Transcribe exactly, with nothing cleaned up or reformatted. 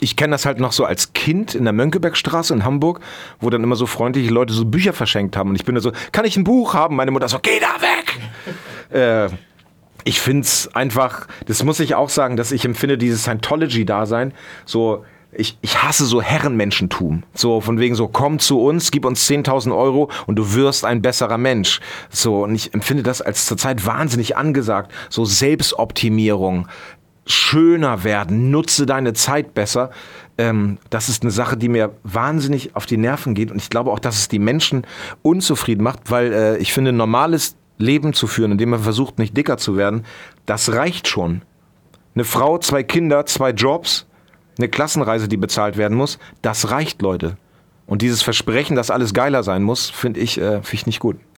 ich kenne das halt noch so als Kind in der Mönckebergstraße in Hamburg, wo dann immer so freundliche Leute so Bücher verschenkt haben. Und ich bin da so, kann ich ein Buch haben? Meine Mutter so, geh da weg! äh, ich finde es einfach, das muss ich auch sagen, dass ich empfinde dieses Scientology-Dasein so... Ich, ich hasse so Herrenmenschentum. So von wegen so, komm zu uns, gib uns zehntausend Euro und du wirst ein besserer Mensch. So, und ich empfinde das als zurzeit wahnsinnig angesagt. So Selbstoptimierung, schöner werden, nutze deine Zeit besser. Ähm, das ist eine Sache, die mir wahnsinnig auf die Nerven geht. Und ich glaube auch, dass es die Menschen unzufrieden macht, weil äh, ich finde, ein normales Leben zu führen, indem man versucht, nicht dicker zu werden, das reicht schon. Eine Frau, zwei Kinder, zwei Jobs, eine Klassenreise, die bezahlt werden muss, das reicht, Leute. Und dieses Versprechen, dass alles geiler sein muss, finde ich, äh, find ich nicht gut.